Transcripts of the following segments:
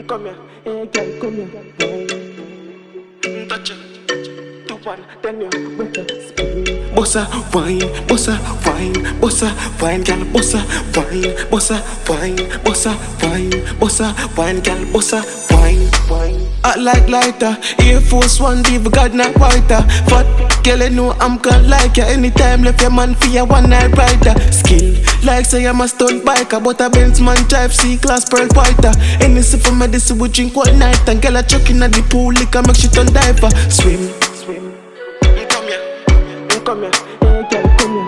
Come here, hey girl, come here. Touch it. 2, 1, then you wake up, spin. Bossa wine, bossa wine, bossa wine, girl, bossa wine, bossa wine, bossa wine, bossa wine, girl, bossa wine, wine. Hot like lighter, Air Force One, diva God not whiter. Fat girl, you know I'm gonna like ya. Anytime left your man for your one night rider. Skill like say I'm a stunt biker, but a Benz man drive C-class Pearl Whiter. Anything for medicine we drink all night, and girl a chuck in at the pool, liquor make shit on diver. Swim, swim. Come here, come here, hey girl, come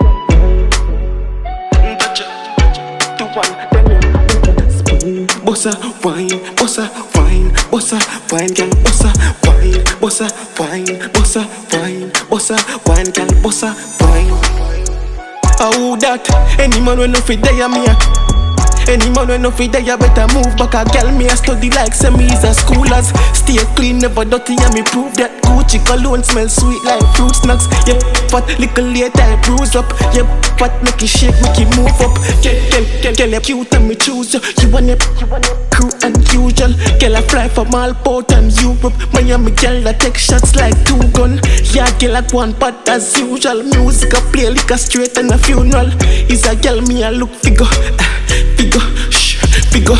here. Touch it, 2, 1, then you spin. Bossa wine, bossa wine, bossa wine, girl, bossa wine, bossa wine, bossa wine, bossa wine, girl, bossa wine. How that? Any man when no fit there me a. Any man when no fit there better move back a girl. Me a study like semi is a schoolers. Stay clean, never dirty, and me prove that Gucci cologne smell sweet like fruit snacks. Yep, fat little later I bruise up. Yep, fat make it shake, make it move up. Girl, you cute and me choose you. You want it, crew unusual. Girl I fly from Malport and Europe. Miami girl I take shots like 2 gun. Yeah, girl like one pot as usual. Music I play like a straight and a funeral. Is a girl me a look figure. Figure.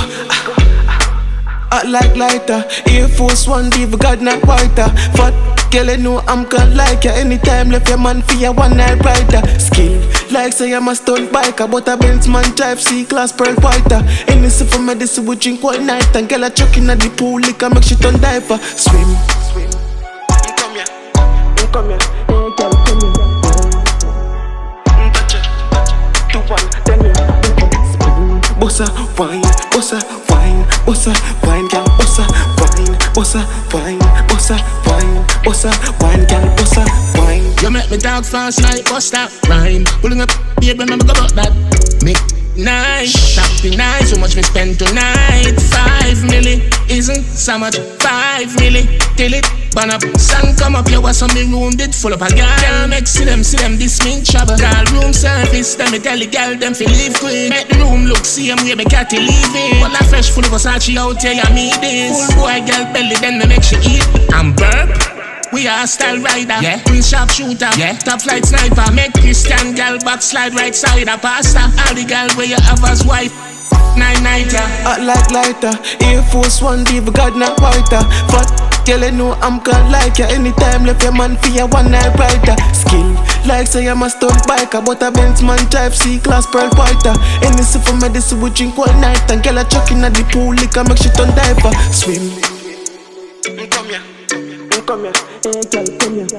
Hot like lighter, Air Force One, diva God not whiter. Fat girl, you know I'm gonna like ya. Anytime left your man for your one night rider. Skill like say I'm a stunt biker, but a Benz man drive C-class Pearl Whiter. Anything for medicine we drink all night, and girl a chuck in at the pool, liquor make shit on diver. Swim, swim. Come here, hey girl, come here. Touch it, 2, 1, then you. Bossa wine, bossa wine, bossa wine, girl, bossa wine, bossa wine, bossa wine, bossa wine, girl, bossa wine. You make me talk fast like bust that rhyme. Pulling up, baby, remember about that. Make nice, shop the night, so much we spend tonight. 5 milli isn't so much. 5 milli till it burn up. Sun come up, you was on me room did full up a girl. Make see them, this mean trouble. Girl room service, then me tell the girl them fi leave quick. Make the room look same way me cat leave it. But I fresh full of Versace out here, you meet this. Full boy girl belly, then me make she eat. And burp. We are a style rider, yeah. Queen sharp shooter, yeah. Top flight sniper, make Christian girl backslide right side a pasta. All the girl where you have as wife, 9-nighter. Hot like lighter, Air Force One, diva God not whiter. Fat girl, you know I'm gonna like ya. Anytime left your man for your one night rider. Skill like say I'm a stunt biker, but a Benz man drive C-class Pearl Whiter. Anything for medicine we drink all night, and girl a chuck in at the pool, liquor make shit on diver. Swim. Come here. Come here, hey girl, come here.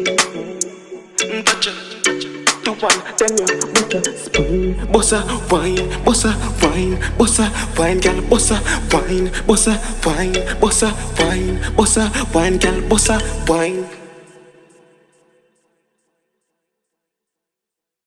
Touch it, 2, 1, then you make a spin. Bossa wine, bossa wine, bossa wine, girl, bossa wine, bossa wine, bossa wine, bossa wine, girl, bossa wine.